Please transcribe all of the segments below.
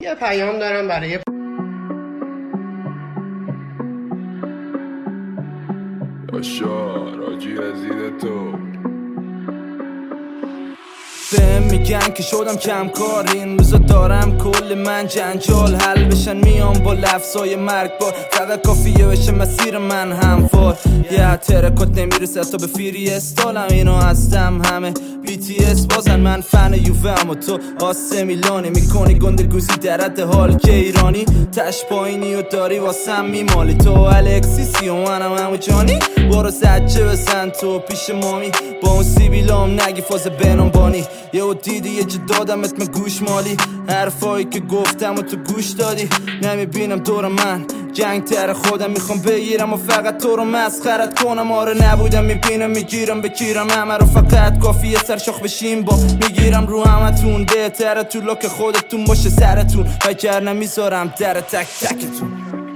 یه پیام دارم برای راجی عزیز تو بهم میگن که شدم کم کار، این روزا دارم کل من جنجال حل بشن، میام با لفظای مرگبار، فقط کافیه بشه مسیر من هموار. یه ترکات نمیرسه تا به فیری استالم، اینو هستم همه BTS بازن، من فن یووه اما تو آسه میلانی میکنی گندگوزی در حد حال که ایرانی تش پایینی و داری واسم میمالی، تو الکسیسی و منم همو جانی، برو زجه بزن تو پیش مامی با اون سیبیلام نگی فاز بنام بانی، یهو دیدی یه چه دادمت من گوش مالی، حرفایی که گفتم و تو گوش دادی، نمیبینم دور من جنگ تر خودم میخوام بگیرم و فقط تو رو مسخرت کنم، آره نبودم میبینم میگیرم بگیرم همه رو، فقط کافیه سرشاخ بشیم با میگیرم رو همتون، بهتره تو لک خودتون باشه سرتون، وگر نمیذارم در تک تکتون.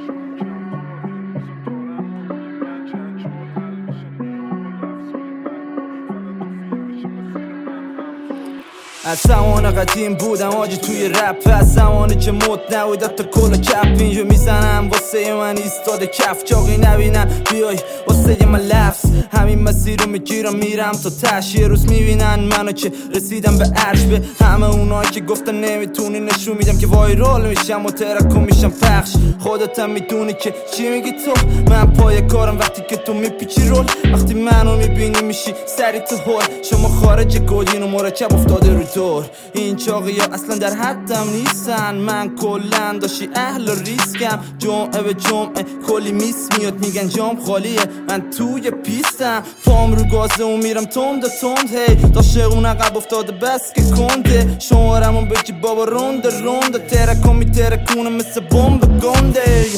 از زمان قدیم بودم آجی توی رپ، از زمانی که مد نبود تا کل کپ اینجا میزنم واسه من ایستاده کف، جاقی نبینم بیای واسه من لفظ، همین مسیر رو میگیرم میرم تا تش، یه روز میبینن منو که رسیدم به عرش، به همه اونایی که گفتن نمیتونی نشون میدم که وایرال میشم و ترکو میشم پخش، خودتم میدونی که چی میگی تو، من پای کارم وقتی که تو میپیچی رول، وقتی منو میبینی میشی سری تو هول، شما خارج گودین و مرکب افتاده رو دور، این چاقی ها اصلا در حدم نیستن، من کلن داشتی اهل ریسکم، جمعه به جمعه کلی میس میاد میگن جام خالیه، من توی پیستم پام رو گازه و میرم تند هی داشته اون عقب افتاده بس که کنده، شمارمون بگی بابا رونده ترکو میترکونه مثل بمب گنده.